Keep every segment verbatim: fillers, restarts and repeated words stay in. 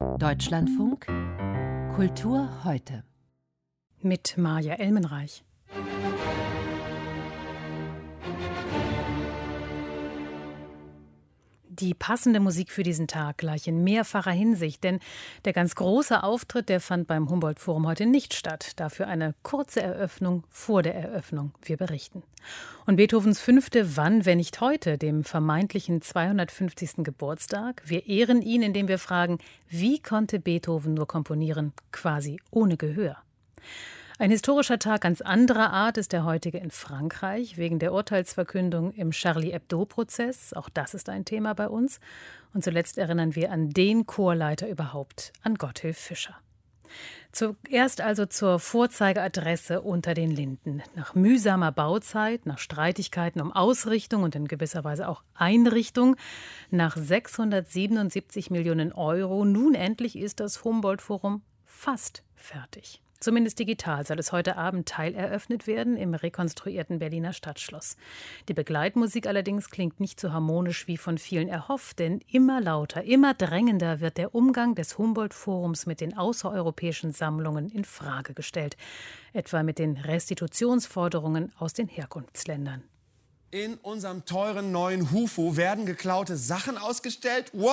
Deutschlandfunk Kultur heute. Mit Maja Elmenreich. Die passende Musik für diesen Tag gleich in mehrfacher Hinsicht, denn der ganz große Auftritt, der fand beim Humboldt-Forum heute nicht statt. Dafür eine kurze Eröffnung vor der Eröffnung. Wir berichten. Und Beethovens Fünfte, wann, wenn nicht heute, dem vermeintlichen zweihundertfünfzigsten Geburtstag? Wir ehren ihn, indem wir fragen, wie konnte Beethoven nur komponieren, quasi ohne Gehör? Ein historischer Tag ganz anderer Art ist der heutige in Frankreich, wegen der Urteilsverkündung im Charlie-Hebdo-Prozess. Auch das ist ein Thema bei uns. Und zuletzt erinnern wir an den Chorleiter überhaupt, an Gotthilf Fischer. Zuerst also zur Vorzeigeadresse unter den Linden. Nach mühsamer Bauzeit, nach Streitigkeiten um Ausrichtung und in gewisser Weise auch Einrichtung, nach sechshundertsiebenundsiebzig Millionen Euro, nun endlich ist das Humboldt-Forum fast fertig. Zumindest digital soll es heute Abend teileröffnet werden im rekonstruierten Berliner Stadtschloss. Die Begleitmusik allerdings klingt nicht so harmonisch wie von vielen erhofft, denn immer lauter, immer drängender wird der Umgang des Humboldt-Forums mit den außereuropäischen Sammlungen in Frage gestellt, etwa mit den Restitutionsforderungen aus den Herkunftsländern. In unserem teuren neuen Hufu werden geklaute Sachen ausgestellt? What?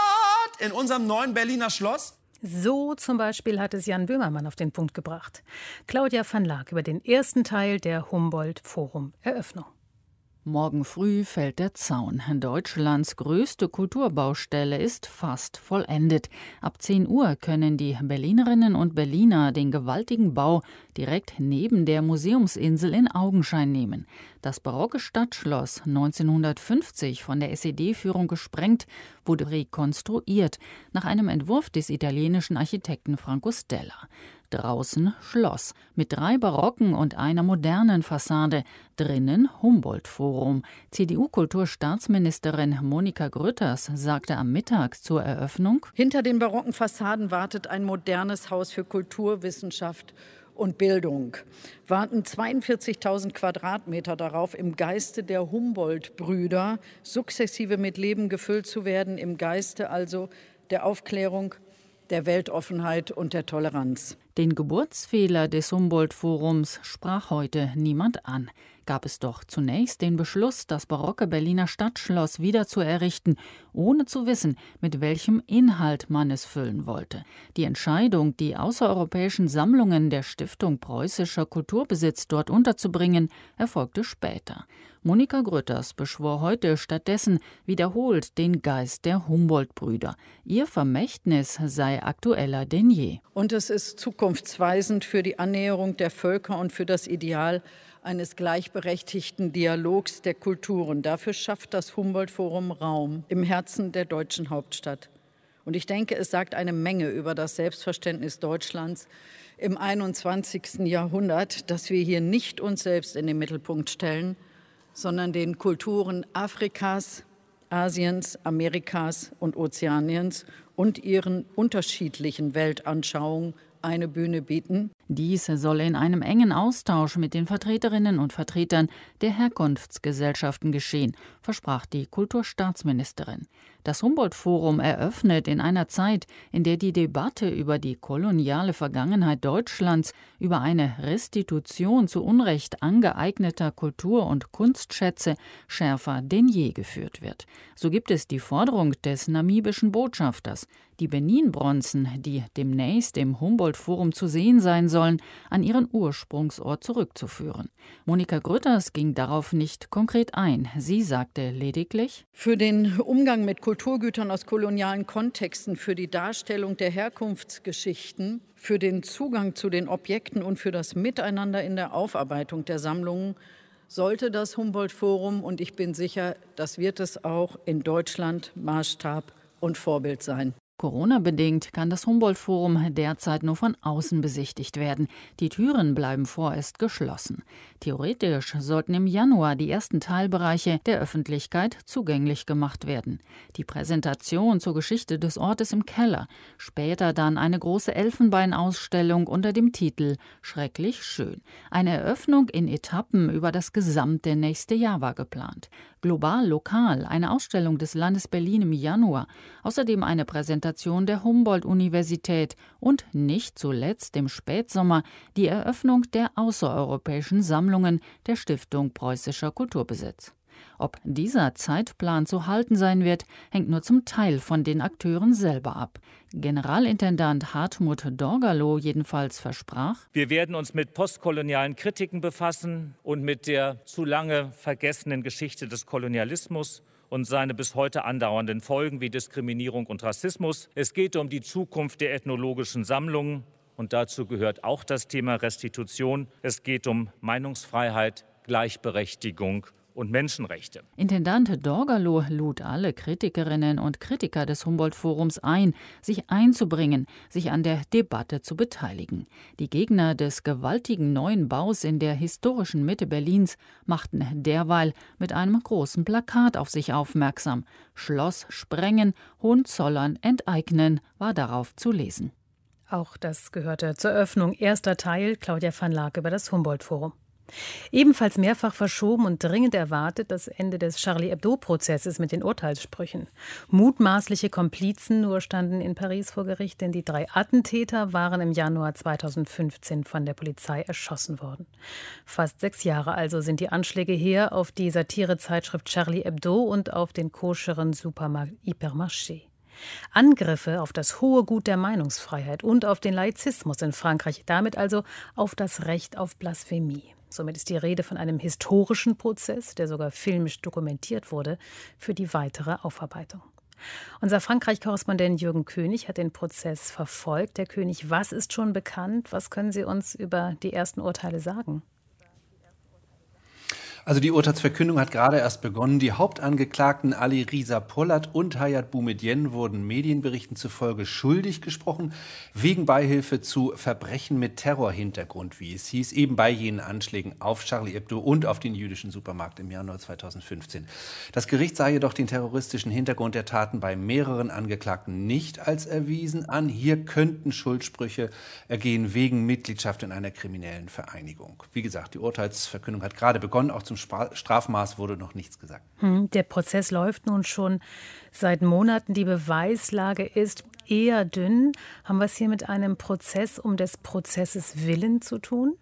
In unserem neuen Berliner Schloss? So zum Beispiel hat es Jan Böhmermann auf den Punkt gebracht. Claudia van Laak über den ersten Teil der Humboldt-Forum-Eröffnung. Morgen früh fällt der Zaun. Deutschlands größte Kulturbaustelle ist fast vollendet. Ab zehn Uhr können die Berlinerinnen und Berliner den gewaltigen Bau direkt neben der Museumsinsel in Augenschein nehmen. Das barocke Stadtschloss, neunzehnhundertfünfzig von der S E D-Führung gesprengt, wurde rekonstruiert, nach einem Entwurf des italienischen Architekten Franco Stella. Draußen Schloss mit drei barocken und einer modernen Fassade, drinnen Humboldt-Forum. C D U-Kulturstaatsministerin Monika Grütters sagte am Mittag zur Eröffnung: Hinter den barocken Fassaden wartet ein modernes Haus für Kultur, Wissenschaft und Bildung. Warten zweiundvierzigtausend Quadratmeter darauf, im Geiste der Humboldt-Brüder sukzessive mit Leben gefüllt zu werden, im Geiste also der Aufklärung, der Weltoffenheit und der Toleranz. Den Geburtsfehler des Humboldt-Forums sprach heute niemand an. Gab es doch zunächst den Beschluss, das barocke Berliner Stadtschloss wieder zu errichten, ohne zu wissen, mit welchem Inhalt man es füllen wollte. Die Entscheidung, die außereuropäischen Sammlungen der Stiftung Preußischer Kulturbesitz dort unterzubringen, erfolgte später. Monika Grütters beschwor heute stattdessen wiederholt den Geist der Humboldt-Brüder. Ihr Vermächtnis sei aktueller denn je. Und es ist zukunftsweisend für die Annäherung der Völker und für das Ideal eines gleichberechtigten Dialogs der Kulturen. Dafür schafft das Humboldt-Forum Raum im Herzen der deutschen Hauptstadt. Und ich denke, es sagt eine Menge über das Selbstverständnis Deutschlands im einundzwanzigsten Jahrhundert, dass wir hier nicht uns selbst in den Mittelpunkt stellen, sondern den Kulturen Afrikas, Asiens, Amerikas und Ozeaniens und ihren unterschiedlichen Weltanschauungen eine Bühne bieten. Dies soll in einem engen Austausch mit den Vertreterinnen und Vertretern der Herkunftsgesellschaften geschehen, versprach die Kulturstaatsministerin. Das Humboldt-Forum eröffnet in einer Zeit, in der die Debatte über die koloniale Vergangenheit Deutschlands, über eine Restitution zu Unrecht angeeigneter Kultur- und Kunstschätze schärfer denn je geführt wird. So gibt es die Forderung des namibischen Botschafters, die Benin-Bronzen, die demnächst im Humboldt-Forum zu sehen sein sollen, an ihren Ursprungsort zurückzuführen. Monika Grütters ging darauf nicht konkret ein. Sie sagte lediglich: Für den Umgang mit Kulturgütern aus kolonialen Kontexten, für die Darstellung der Herkunftsgeschichten, für den Zugang zu den Objekten und für das Miteinander in der Aufarbeitung der Sammlungen sollte das Humboldt-Forum, und ich bin sicher, das wird es auch, in Deutschland Maßstab und Vorbild sein. Corona-bedingt kann das Humboldt-Forum derzeit nur von außen besichtigt werden. Die Türen bleiben vorerst geschlossen. Theoretisch sollten im Januar die ersten Teilbereiche der Öffentlichkeit zugänglich gemacht werden. Die Präsentation zur Geschichte des Ortes im Keller, später dann eine große Elfenbeinausstellung unter dem Titel »Schrecklich schön«. Eine Eröffnung in Etappen über das gesamte nächste Jahr war geplant. Global, lokal, eine Ausstellung des Landes Berlin im Januar, außerdem eine Präsentation Präsentation der Humboldt-Universität und nicht zuletzt im Spätsommer die Eröffnung der außereuropäischen Sammlungen der Stiftung Preußischer Kulturbesitz. Ob dieser Zeitplan zu halten sein wird, hängt nur zum Teil von den Akteuren selber ab. Generalintendant Hartmut Dorgalow jedenfalls versprach: Wir werden uns mit postkolonialen Kritiken befassen und mit der zu lange vergessenen Geschichte des Kolonialismus und seine bis heute andauernden Folgen wie Diskriminierung und Rassismus. Es geht um die Zukunft der ethnologischen Sammlungen und dazu gehört auch das Thema Restitution. Es geht um Meinungsfreiheit, Gleichberechtigung und Menschenrechte. Intendant Dorgalow lud alle Kritikerinnen und Kritiker des Humboldt-Forums ein, sich einzubringen, sich an der Debatte zu beteiligen. Die Gegner des gewaltigen neuen Baus in der historischen Mitte Berlins machten derweil mit einem großen Plakat auf sich aufmerksam. Schloss sprengen, Hohenzollern enteignen war darauf zu lesen. Auch das gehörte zur Eröffnung. Erster Teil, Claudia van Laak über das Humboldt-Forum. Ebenfalls mehrfach verschoben und dringend erwartet das Ende des Charlie-Hebdo-Prozesses mit den Urteilssprüchen. Mutmaßliche Komplizen nur standen in Paris vor Gericht, denn die drei Attentäter waren im Januar zweitausendfünfzehn von der Polizei erschossen worden. Fast sechs Jahre also sind die Anschläge her auf die Satirezeitschrift Charlie Hebdo und auf den koscheren Supermarkt Hypermarché. Angriffe auf das hohe Gut der Meinungsfreiheit und auf den Laizismus in Frankreich, damit also auf das Recht auf Blasphemie. Somit ist die Rede von einem historischen Prozess, der sogar filmisch dokumentiert wurde, für die weitere Aufarbeitung. Unser Frankreich-Korrespondent Jürgen König hat den Prozess verfolgt. Herr König, was ist schon bekannt? Was können Sie uns über die ersten Urteile sagen? Also die Urteilsverkündung hat gerade erst begonnen. Die Hauptangeklagten Ali Riza Polat und Hayat Boumedienne wurden Medienberichten zufolge schuldig gesprochen, wegen Beihilfe zu Verbrechen mit Terrorhintergrund, wie es hieß, eben bei jenen Anschlägen auf Charlie Hebdo und auf den jüdischen Supermarkt im Januar zweitausendfünfzehn. Das Gericht sah jedoch den terroristischen Hintergrund der Taten bei mehreren Angeklagten nicht als erwiesen an. Hier könnten Schuldsprüche ergehen wegen Mitgliedschaft in einer kriminellen Vereinigung. Wie gesagt, die Urteilsverkündung hat gerade begonnen, auch zum Strafmaß wurde noch nichts gesagt. Der Prozess läuft nun schon seit Monaten. Die Beweislage ist eher dünn. Haben wir es hier mit einem Prozess um des Prozesses willen zu tun?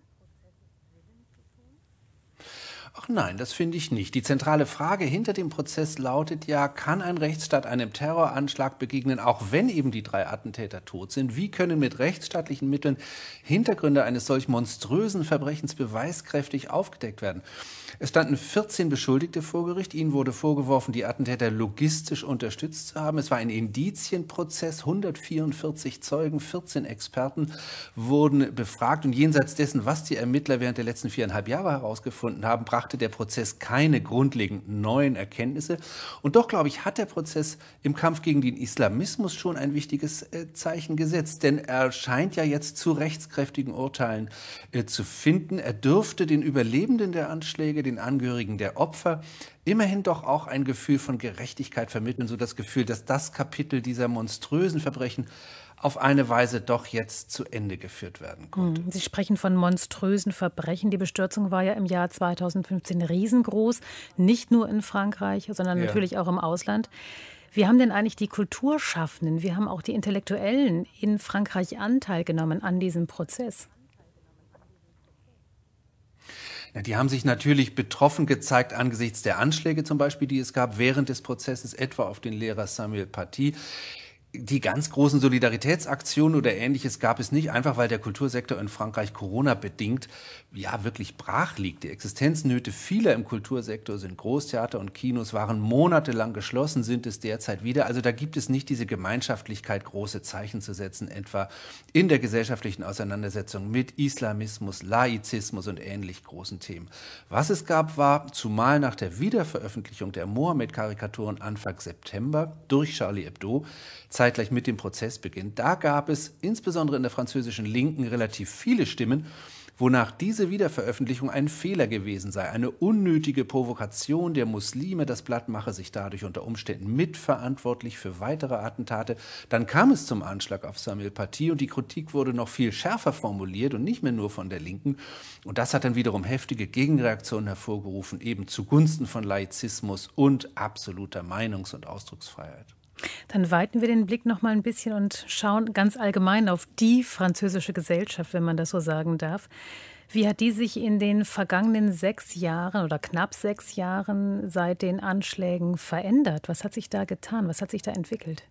Ach nein, das finde ich nicht. Die zentrale Frage hinter dem Prozess lautet ja, kann ein Rechtsstaat einem Terroranschlag begegnen, auch wenn eben die drei Attentäter tot sind? Wie können mit rechtsstaatlichen Mitteln Hintergründe eines solch monströsen Verbrechens beweiskräftig aufgedeckt werden? Es standen vierzehn Beschuldigte vor Gericht. Ihnen wurde vorgeworfen, die Attentäter logistisch unterstützt zu haben. Es war ein Indizienprozess. hundertvierundvierzig Zeugen, vierzehn Experten wurden befragt. Und jenseits dessen, was die Ermittler während der letzten viereinhalb Jahre herausgefunden haben, brachte der Prozess keine grundlegend neuen Erkenntnisse. Und doch, glaube ich, hat der Prozess im Kampf gegen den Islamismus schon ein wichtiges äh, Zeichen gesetzt. Denn er scheint ja jetzt zu rechtskräftigen Urteilen äh, zu finden. Er dürfte den Überlebenden der Anschläge, den Angehörigen der Opfer, immerhin doch auch ein Gefühl von Gerechtigkeit vermitteln, so das Gefühl, dass das Kapitel dieser monströsen Verbrechen auf eine Weise doch jetzt zu Ende geführt werden konnte. Sie sprechen von monströsen Verbrechen. Die Bestürzung war ja im Jahr zweitausendfünfzehn riesengroß, nicht nur in Frankreich, sondern ja. natürlich auch im Ausland. Wie haben denn eigentlich die Kulturschaffenden, wie haben auch die Intellektuellen in Frankreich Anteil genommen an diesem Prozess? Ja, die haben sich natürlich betroffen gezeigt angesichts der Anschläge zum Beispiel, die es gab während des Prozesses, etwa auf den Lehrer Samuel Paty. Die ganz großen Solidaritätsaktionen oder Ähnliches gab es nicht, einfach weil der Kultursektor in Frankreich Corona-bedingt ja wirklich brach liegt. Die Existenznöte vieler im Kultursektor sind Großtheater und Kinos waren monatelang geschlossen, sind es derzeit wieder. Also da gibt es nicht diese Gemeinschaftlichkeit, große Zeichen zu setzen, etwa in der gesellschaftlichen Auseinandersetzung mit Islamismus, Laizismus und ähnlich großen Themen. Was es gab, war, zumal nach der Wiederveröffentlichung der Mohammed-Karikaturen Anfang September durch Charlie Hebdo, zeitgleich mit dem Prozessbeginn. Da gab es insbesondere in der französischen Linken relativ viele Stimmen, wonach diese Wiederveröffentlichung ein Fehler gewesen sei, eine unnötige Provokation der Muslime. Das Blatt mache sich dadurch unter Umständen mitverantwortlich für weitere Attentate. Dann kam es zum Anschlag auf Samuel Paty und die Kritik wurde noch viel schärfer formuliert und nicht mehr nur von der Linken. Und das hat dann wiederum heftige Gegenreaktionen hervorgerufen, eben zugunsten von Laizismus und absoluter Meinungs- und Ausdrucksfreiheit. Dann weiten wir den Blick noch mal ein bisschen und schauen ganz allgemein auf die französische Gesellschaft, wenn man das so sagen darf. Wie hat die sich in den vergangenen sechs Jahren oder knapp sechs Jahren seit den Anschlägen verändert? Was hat sich da getan? Was hat sich da entwickelt?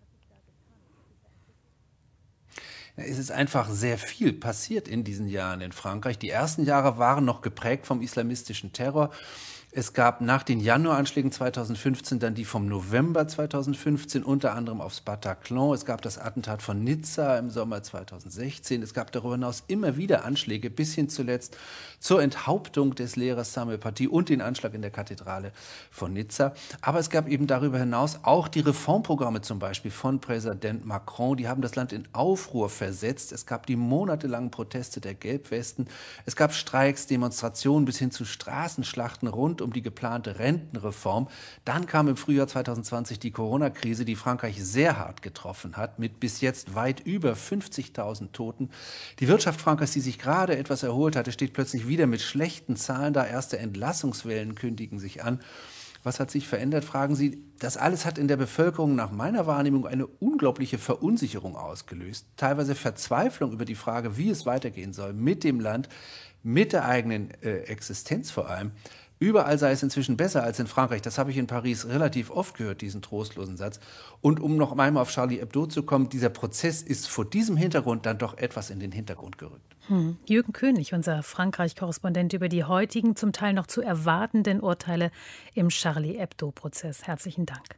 Es ist einfach sehr viel passiert in diesen Jahren in Frankreich. Die ersten Jahre waren noch geprägt vom islamistischen Terror. Es gab nach den Januaranschlägen zweitausendfünfzehn dann die vom November zweitausendfünfzehn, unter anderem aufs Bataclan. Es gab das Attentat von Nizza im Sommer zweitausendsechzehn. Es gab darüber hinaus immer wieder Anschläge, bis hin zuletzt zur Enthauptung des Lehrers Samuel Paty und den Anschlag in der Kathedrale von Nizza. Aber es gab eben darüber hinaus auch die Reformprogramme zum Beispiel von Präsident Macron. Die haben das Land in Aufruhr versetzt. Es gab die monatelangen Proteste der Gelbwesten. Es gab Streiks, Demonstrationen bis hin zu Straßenschlachten rund um die geplante Rentenreform. Dann kam im Frühjahr zweitausendzwanzig die Corona-Krise, die Frankreich sehr hart getroffen hat, mit bis jetzt weit über fünfzigtausend Toten. Die Wirtschaft Frankreichs, die sich gerade etwas erholt hatte, steht plötzlich wieder mit schlechten Zahlen da. Erste Entlassungswellen kündigen sich an. Was hat sich verändert, fragen Sie. Das alles hat in der Bevölkerung nach meiner Wahrnehmung eine unglaubliche Verunsicherung ausgelöst. Teilweise Verzweiflung über die Frage, wie es weitergehen soll mit dem Land, mit der eigenen äh, Existenz vor allem. Überall sei es inzwischen besser als in Frankreich. Das habe ich in Paris relativ oft gehört, diesen trostlosen Satz. Und um noch einmal auf Charlie Hebdo zu kommen, dieser Prozess ist vor diesem Hintergrund dann doch etwas in den Hintergrund gerückt. Hm. Jürgen König, unser Frankreich-Korrespondent, über die heutigen, zum Teil noch zu erwartenden Urteile im Charlie Hebdo-Prozess. Herzlichen Dank.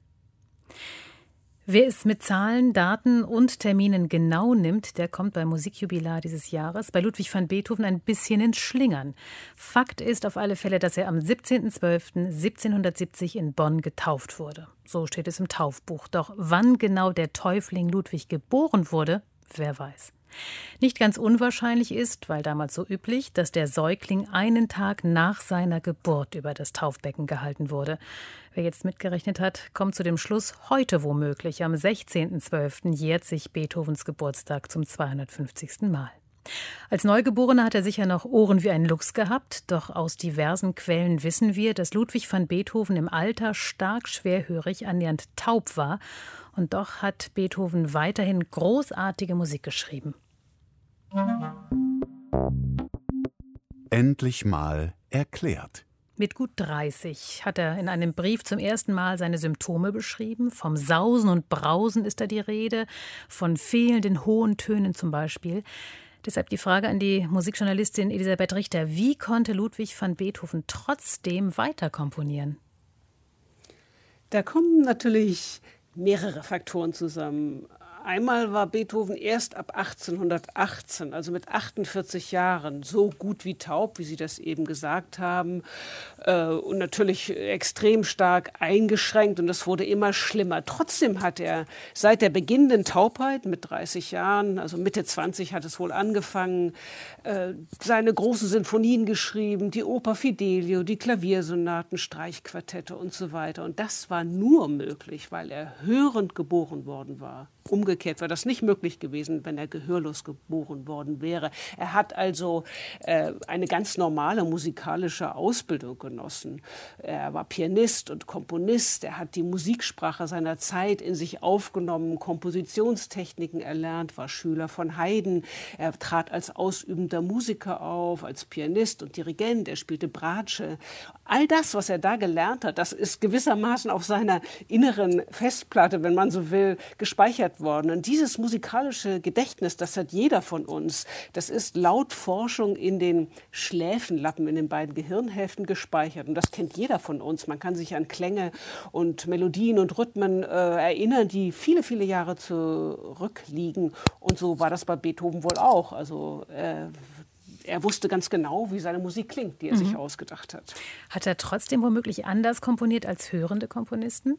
Wer es mit Zahlen, Daten und Terminen genau nimmt, der kommt beim Musikjubilar dieses Jahres bei Ludwig van Beethoven ein bisschen ins Schlingern. Fakt ist auf alle Fälle, dass er am siebzehnten zwölften siebzehnhundertsiebzig in Bonn getauft wurde. So steht es im Taufbuch. Doch wann genau der Täufling Ludwig geboren wurde, wer weiß. Nicht ganz unwahrscheinlich ist, weil damals so üblich, dass der Säugling einen Tag nach seiner Geburt über das Taufbecken gehalten wurde. Wer jetzt mitgerechnet hat, kommt zu dem Schluss, heute womöglich, am sechzehnten zwölften jährt sich Beethovens Geburtstag zum zweihundertfünfzigsten Mal. Als Neugeborener hat er sicher noch Ohren wie ein Luchs gehabt, doch aus diversen Quellen wissen wir, dass Ludwig van Beethoven im Alter stark schwerhörig, annähernd taub war. Und doch hat Beethoven weiterhin großartige Musik geschrieben. Endlich mal erklärt. Mit gut dreißig hat er in einem Brief zum ersten Mal seine Symptome beschrieben. Vom Sausen und Brausen ist da die Rede, von fehlenden hohen Tönen zum Beispiel. Deshalb die Frage an die Musikjournalistin Elisabeth Richter. Wie konnte Ludwig van Beethoven trotzdem weiter komponieren? Da kommen natürlich mehrere Faktoren zusammen. Einmal war Beethoven erst ab achtzehnhundertachtzehn, also mit achtundvierzig Jahren, so gut wie taub, wie Sie das eben gesagt haben, äh, und natürlich extrem stark eingeschränkt, und das wurde immer schlimmer. Trotzdem hat er seit der beginnenden Taubheit mit dreißig Jahren, also Mitte zwanzig hat es wohl angefangen, äh, seine großen Sinfonien geschrieben, die Oper Fidelio, die Klaviersonaten, Streichquartette und so weiter. Und das war nur möglich, weil er hörend geboren worden war. Umgekehrt wäre das nicht möglich gewesen, wenn er gehörlos geboren worden wäre. Er hat also äh, eine ganz normale musikalische Ausbildung genossen. Er war Pianist und Komponist. Er hat die Musiksprache seiner Zeit in sich aufgenommen, Kompositionstechniken erlernt, war Schüler von Haydn. Er trat als ausübender Musiker auf, als Pianist und Dirigent. Er spielte Bratsche. All das, was er da gelernt hat, das ist gewissermaßen auf seiner inneren Festplatte, wenn man so will, gespeichert worden. Und dieses musikalische Gedächtnis, das hat jeder von uns. Das ist laut Forschung in den Schläfenlappen, in den beiden Gehirnhälften gespeichert. Und das kennt jeder von uns. Man kann sich an Klänge und Melodien und Rhythmen äh, erinnern, die viele, viele Jahre zurückliegen. Und so war das bei Beethoven wohl auch. Also äh, er wusste ganz genau, wie seine Musik klingt, die er mhm. sich ausgedacht hat. Hat er trotzdem womöglich anders komponiert als hörende Komponisten?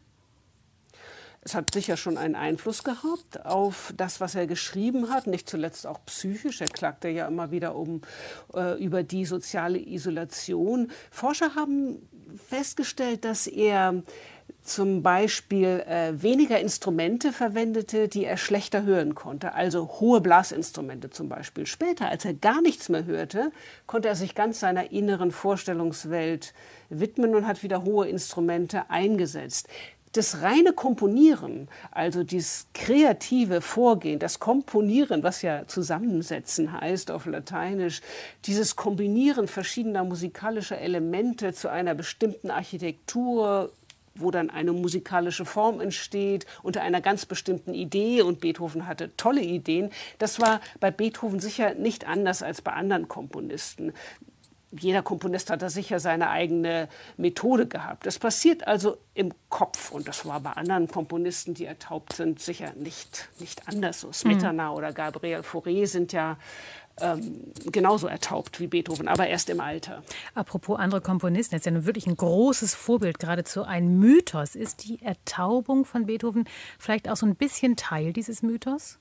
Es hat sicher schon einen Einfluss gehabt auf das, was er geschrieben hat, nicht zuletzt auch psychisch. Er klagte ja immer wieder um, äh, über die soziale Isolation. Forscher haben festgestellt, dass er zum Beispiel äh, weniger Instrumente verwendete, die er schlechter hören konnte, also hohe Blasinstrumente zum Beispiel. Später, als er gar nichts mehr hörte, konnte er sich ganz seiner inneren Vorstellungswelt widmen und hat wieder hohe Instrumente eingesetzt. Das reine Komponieren, also dieses kreative Vorgehen, das Komponieren, was ja zusammensetzen heißt auf Lateinisch, dieses Kombinieren verschiedener musikalischer Elemente zu einer bestimmten Architektur, wo dann eine musikalische Form entsteht, unter einer ganz bestimmten Idee, und Beethoven hatte tolle Ideen, das war bei Beethoven sicher nicht anders als bei anderen Komponisten. Jeder Komponist hat da sicher seine eigene Methode gehabt. Das passiert also im Kopf, und das war bei anderen Komponisten, die ertaubt sind, sicher nicht, nicht anders. So Smetana mhm. oder Gabriel Fauré sind ja ähm, genauso ertaubt wie Beethoven, aber erst im Alter. Apropos andere Komponisten, jetzt ja nun wirklich ein großes Vorbild, geradezu ein Mythos. Ist die Ertaubung von Beethoven vielleicht auch so ein bisschen Teil dieses Mythos?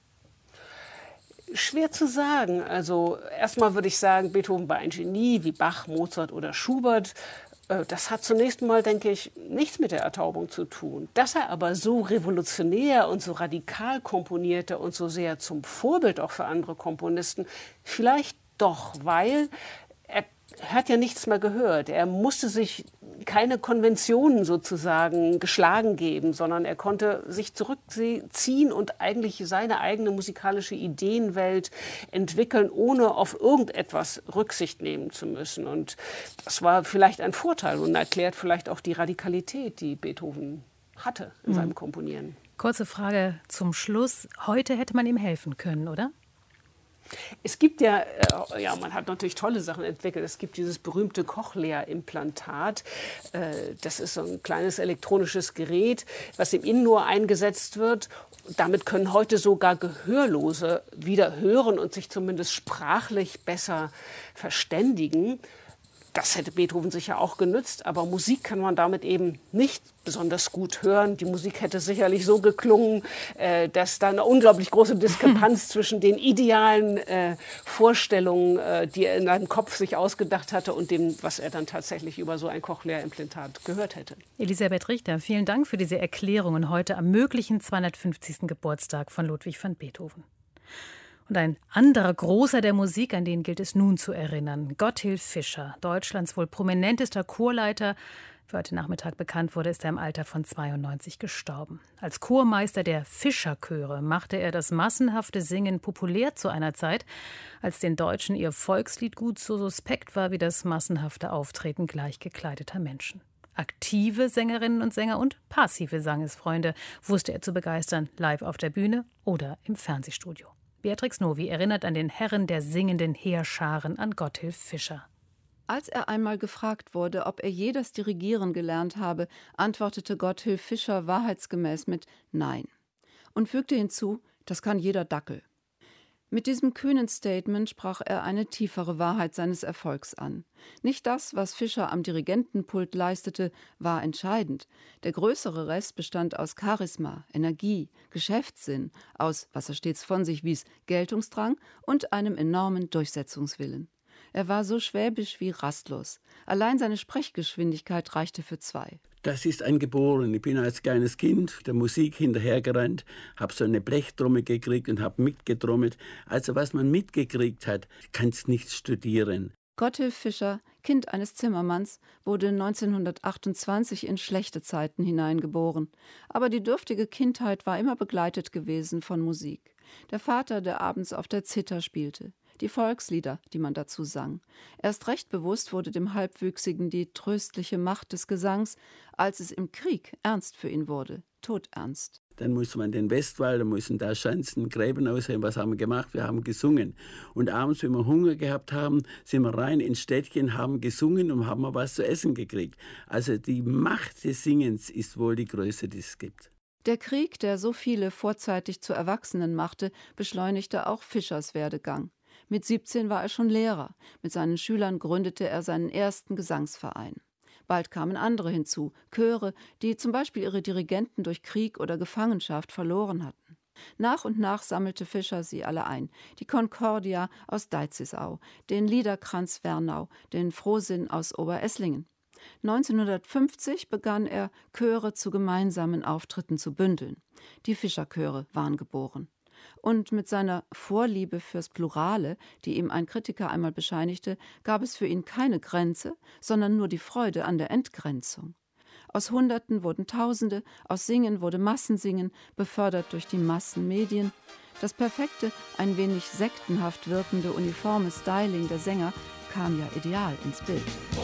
Schwer zu sagen. Also erstmal würde ich sagen, Beethoven war ein Genie wie Bach, Mozart oder Schubert. Das hat zunächst mal, denke ich, nichts mit der Ertaubung zu tun. Dass er aber so revolutionär und so radikal komponierte und so sehr zum Vorbild auch für andere Komponisten, vielleicht doch, weil er hat ja nichts mehr gehört. Er musste sich keine Konventionen sozusagen geschlagen geben, sondern er konnte sich zurückziehen und eigentlich seine eigene musikalische Ideenwelt entwickeln, ohne auf irgendetwas Rücksicht nehmen zu müssen. Und das war vielleicht ein Vorteil und erklärt vielleicht auch die Radikalität, die Beethoven hatte in mhm. seinem Komponieren. Kurze Frage zum Schluss. Heute hätte man ihm helfen können, oder? Es gibt ja, äh, ja, man hat natürlich tolle Sachen entwickelt. Es gibt dieses berühmte Cochlea-Implantat. Äh, das ist so ein kleines elektronisches Gerät, was im Innenohr eingesetzt wird. Damit können heute sogar Gehörlose wieder hören und sich zumindest sprachlich besser verständigen. Das hätte Beethoven sicher auch genützt, aber Musik kann man damit eben nicht besonders gut hören. Die Musik hätte sicherlich so geklungen, äh, dass da eine unglaublich große Diskrepanz zwischen den idealen äh, Vorstellungen, äh, die er in seinem Kopf sich ausgedacht hatte, und dem, was er dann tatsächlich über so ein Cochlea-Implantat gehört hätte. Elisabeth Richter, vielen Dank für diese Erklärungen heute am möglichen zweihundertfünfzigsten Geburtstag von Ludwig van Beethoven. Und ein anderer Großer der Musik, an den gilt es nun zu erinnern, Gotthilf Fischer, Deutschlands wohl prominentester Chorleiter. Wie heute Nachmittag bekannt wurde, ist er im Alter von zweiundneunzig gestorben. Als Chormeister der Fischerchöre machte er das massenhafte Singen populär zu einer Zeit, als den Deutschen ihr Volksliedgut so suspekt war wie das massenhafte Auftreten gleich gekleideter Menschen. Aktive Sängerinnen und Sänger und passive Sangesfreunde wusste er zu begeistern, live auf der Bühne oder im Fernsehstudio. Beatrix Novi erinnert an den Herren der singenden Heerscharen, an Gotthilf Fischer. Als er einmal gefragt wurde, ob er je das Dirigieren gelernt habe, antwortete Gotthilf Fischer wahrheitsgemäß mit Nein und fügte hinzu, das kann jeder Dackel. Mit diesem kühnen Statement sprach er eine tiefere Wahrheit seines Erfolgs an. Nicht das, was Fischer am Dirigentenpult leistete, war entscheidend. Der größere Rest bestand aus Charisma, Energie, Geschäftssinn, aus, was er stets von sich wies, Geltungsdrang und einem enormen Durchsetzungswillen. Er war so schwäbisch wie rastlos. Allein seine Sprechgeschwindigkeit reichte für zwei. Das ist eingeboren. Ich bin als kleines Kind der Musik hinterhergerannt, habe so eine Blechtrommel gekriegt und habe mitgetrommelt. Also was man mitgekriegt hat, kannst nicht studieren. Gotthilf Fischer, Kind eines Zimmermanns, wurde neunzehnhundertachtundzwanzig in schlechte Zeiten hineingeboren. Aber die dürftige Kindheit war immer begleitet gewesen von Musik. Der Vater, der abends auf der Zither spielte. Die Volkslieder, die man dazu sang. Erst recht bewusst wurde dem Halbwüchsigen die tröstliche Macht des Gesangs, als es im Krieg ernst für ihn wurde, todernst. Dann musste man den Westwall, da mussten da Schanzen, Gräben ausheben. Was haben wir gemacht? Wir haben gesungen. Und abends, wenn wir Hunger gehabt haben, sind wir rein ins Städtchen, haben gesungen und haben was zu essen gekriegt. Also die Macht des Singens ist wohl die größte, die es gibt. Der Krieg, der so viele vorzeitig zu Erwachsenen machte, beschleunigte auch Fischers Werdegang. Mit siebzehn war er schon Lehrer. Mit seinen Schülern gründete er seinen ersten Gesangsverein. Bald kamen andere hinzu, Chöre, die zum Beispiel ihre Dirigenten durch Krieg oder Gefangenschaft verloren hatten. Nach und nach sammelte Fischer sie alle ein. Die Concordia aus Deizisau, den Liederkranz Wernau, den Frohsinn aus Oberesslingen. neunzehnhundertfünfzig begann er, Chöre zu gemeinsamen Auftritten zu bündeln. Die Fischerchöre waren geboren. Und mit seiner Vorliebe fürs Plurale, die ihm ein Kritiker einmal bescheinigte, gab es für ihn keine Grenze, sondern nur die Freude an der Entgrenzung. Aus Hunderten wurden Tausende, aus Singen wurde Massensingen, befördert durch die Massenmedien. Das perfekte, ein wenig sektenhaft wirkende uniforme Styling der Sänger kam ja ideal ins Bild.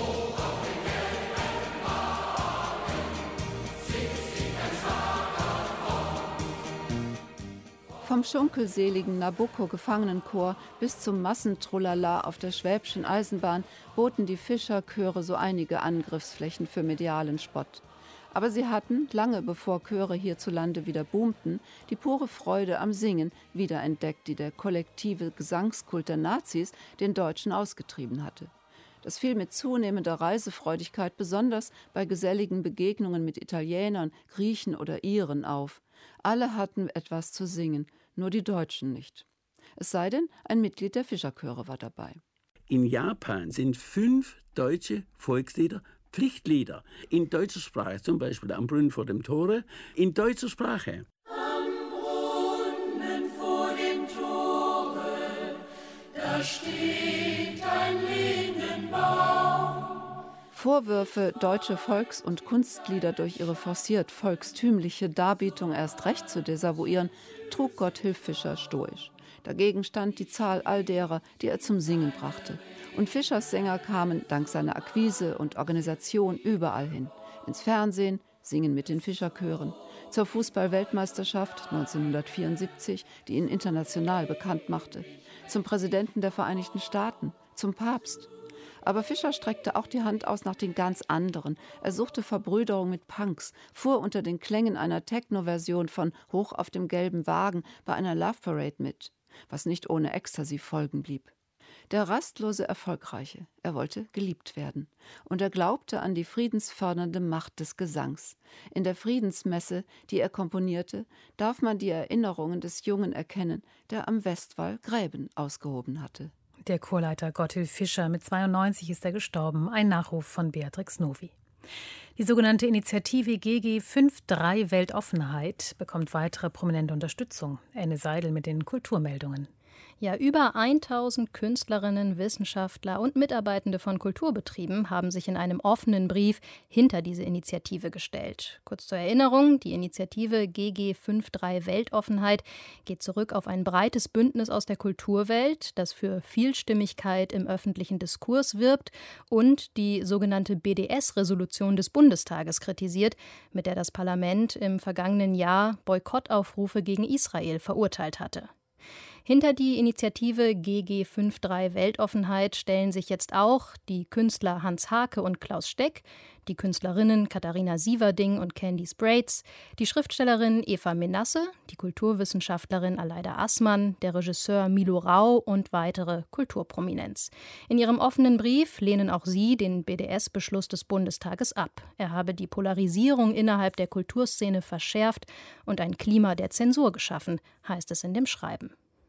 Vom schunkelseligen Nabucco-Gefangenenchor bis zum Massentrulala auf der Schwäbischen Eisenbahn boten die Fischerchöre so einige Angriffsflächen für medialen Spott. Aber sie hatten, lange bevor Chöre hierzulande wieder boomten, die pure Freude am Singen wiederentdeckt, die der kollektive Gesangskult der Nazis den Deutschen ausgetrieben hatte. Das fiel mit zunehmender Reisefreudigkeit besonders bei geselligen Begegnungen mit Italienern, Griechen oder Iren auf. Alle hatten etwas zu singen, nur die Deutschen nicht. Es sei denn, ein Mitglied der Fischerchöre war dabei. In Japan sind fünf deutsche Volkslieder Pflichtlieder in deutscher Sprache, zum Beispiel Am Brunnen vor dem Tore, in deutscher Sprache. Am Brunnen vor dem Tore, da steht ein Lindenbaum. Vorwürfe, deutsche Volks- und Kunstlieder durch ihre forciert volkstümliche Darbietung erst recht zu desavouieren, trug Gotthilf Fischer stoisch. Dagegen stand die Zahl all derer, die er zum Singen brachte. Und Fischers Sänger kamen dank seiner Akquise und Organisation überall hin. Ins Fernsehen, Singen mit den Fischerchören, zur Fußball-Weltmeisterschaft neunzehnhundertvierundsiebzig, die ihn international bekannt machte, zum Präsidenten der Vereinigten Staaten, zum Papst. Aber Fischer streckte auch die Hand aus nach den ganz anderen. Er suchte Verbrüderung mit Punks, fuhr unter den Klängen einer Techno-Version von Hoch auf dem gelben Wagen bei einer Love Parade mit, was nicht ohne Ecstasy folgen blieb. Der rastlose Erfolgreiche, er wollte geliebt werden. Und er glaubte an die friedensfördernde Macht des Gesangs. In der Friedensmesse, die er komponierte, darf man die Erinnerungen des Jungen erkennen, der am Westwall Gräben ausgehoben hatte. Der Chorleiter Gotthilf Fischer, mit zweiundneunzig ist er gestorben. Ein Nachruf von Beatrix Novi. Die sogenannte Initiative G G fünf drei Weltoffenheit bekommt weitere prominente Unterstützung. Anne Seidel mit den Kulturmeldungen. Ja, über tausend Künstlerinnen, Wissenschaftler und Mitarbeitende von Kulturbetrieben haben sich in einem offenen Brief hinter diese Initiative gestellt. Kurz zur Erinnerung, die Initiative G G fünf drei Weltoffenheit geht zurück auf ein breites Bündnis aus der Kulturwelt, das für Vielstimmigkeit im öffentlichen Diskurs wirbt und die sogenannte B D S-Resolution des Bundestages kritisiert, mit der das Parlament im vergangenen Jahr Boykottaufrufe gegen Israel verurteilt hatte. Hinter die Initiative G G fünf drei Weltoffenheit stellen sich jetzt auch die Künstler Hans Hake und Klaus Steck, die Künstlerinnen Katharina Sieverding und Candice Braitz, die Schriftstellerin Eva Menasse, die Kulturwissenschaftlerin Aleida Assmann, der Regisseur Milo Rau und weitere Kulturprominenz. In ihrem offenen Brief lehnen auch sie den B D S-Beschluss des Bundestages ab. Er habe die Polarisierung innerhalb der Kulturszene verschärft und ein Klima der Zensur geschaffen, heißt es in dem Schreiben.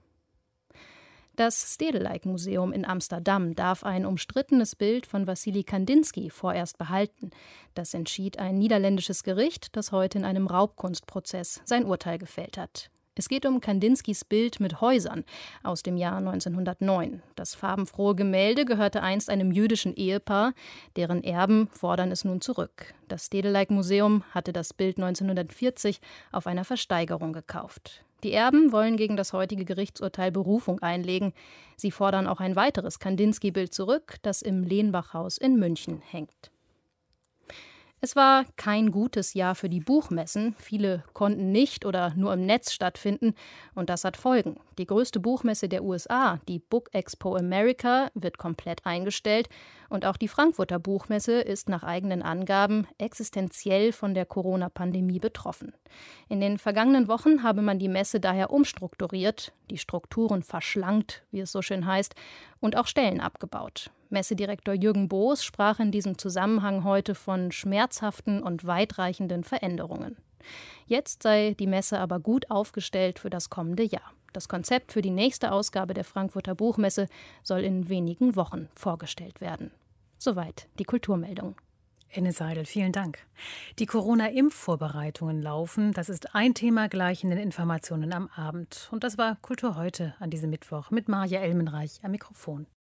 Das Stedelijk-Museum in Amsterdam darf ein umstrittenes Bild von Wassily Kandinsky vorerst behalten. Das entschied ein niederländisches Gericht, das heute in einem Raubkunstprozess sein Urteil gefällt hat. Es geht um Kandinskys Bild mit Häusern aus dem Jahr neunzehnhundertneun. Das farbenfrohe Gemälde gehörte einst einem jüdischen Ehepaar, deren Erben fordern es nun zurück. Das Stedelijk-Museum hatte das Bild neunzehnhundertvierzig auf einer Versteigerung gekauft. Die Erben wollen gegen das heutige Gerichtsurteil Berufung einlegen. Sie fordern auch ein weiteres Kandinsky-Bild zurück, das im Lehnbachhaus in München hängt. Es war kein gutes Jahr für die Buchmessen. Viele konnten nicht oder nur im Netz stattfinden. Und das hat Folgen. Die größte Buchmesse der U S A, die Book Expo America, wird komplett eingestellt. Und auch die Frankfurter Buchmesse ist nach eigenen Angaben existenziell von der Corona-Pandemie betroffen. In den vergangenen Wochen habe man die Messe daher umstrukturiert, die Strukturen verschlankt, wie es so schön heißt, und auch Stellen abgebaut. Messedirektor Jürgen Boos sprach in diesem Zusammenhang heute von schmerzhaften und weitreichenden Veränderungen. Jetzt sei die Messe aber gut aufgestellt für das kommende Jahr. Das Konzept für die nächste Ausgabe der Frankfurter Buchmesse soll in wenigen Wochen vorgestellt werden. Soweit die Kulturmeldung. Anne Seidel, vielen Dank. Die Corona-Impfvorbereitungen laufen. Das ist ein Thema gleich in den Informationen am Abend. Und das war Kultur heute an diesem Mittwoch mit Marja Elmenreich am Mikrofon.